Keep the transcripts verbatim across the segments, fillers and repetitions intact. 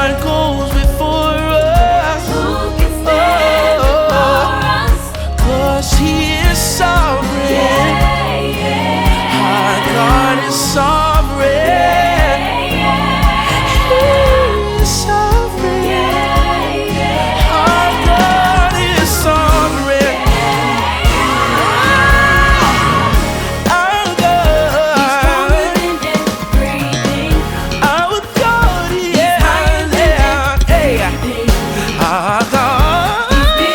God goes before us, Who can stand before us? 'cause He is sovereign. Yeah, yeah. Our God is sovereign. Yeah, yeah. He is sovereign. Yeah, yeah. Our God is sovereign. Our God, Breathing, our God, yeah, yeah, hey. Our God,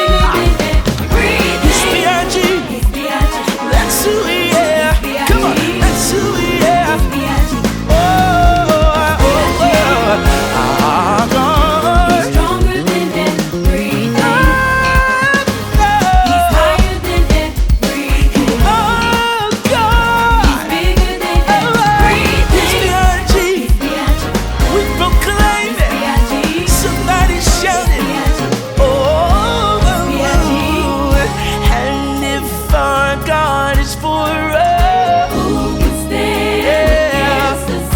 He's B I G. That's who He is. Come on, that's who He is. Oh, oh, oh. Our God, stronger than everything. our He's God, higher than everything. our God. Bigger than It's everything. B I G. We proclaim it. Somebody shout it. Oh, and if our God is for us, Who can stand against us?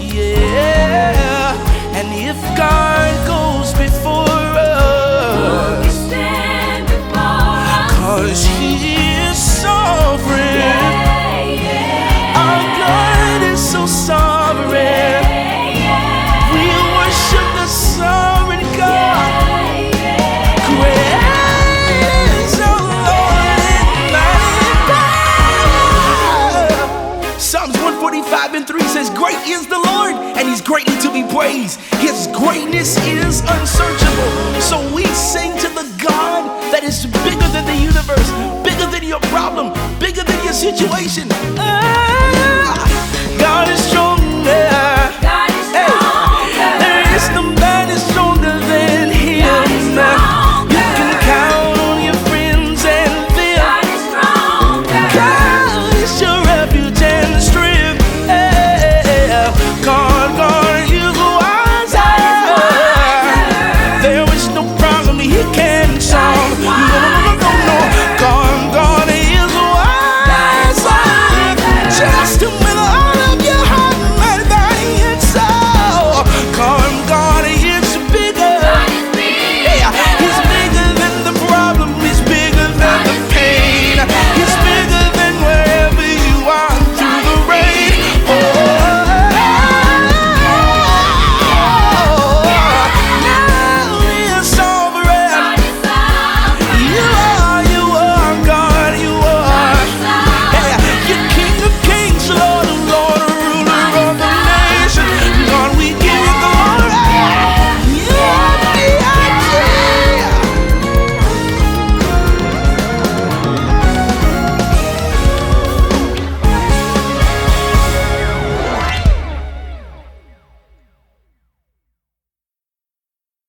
yeah, and if God goes before Who us, can stand before us? 'cause He is sovereign. Yeah, yeah. Our God is so sovereign. Yeah, yeah. We worship the sovereign God. Yeah, yeah. Great is our Lord and mighty power. Psalms one forty-five and three says, "Great is the Lord, and He's greatly to be praised. His greatness is unsearchable." So we sing to the God that is bigger than the universe, bigger than your problem, bigger than your situation.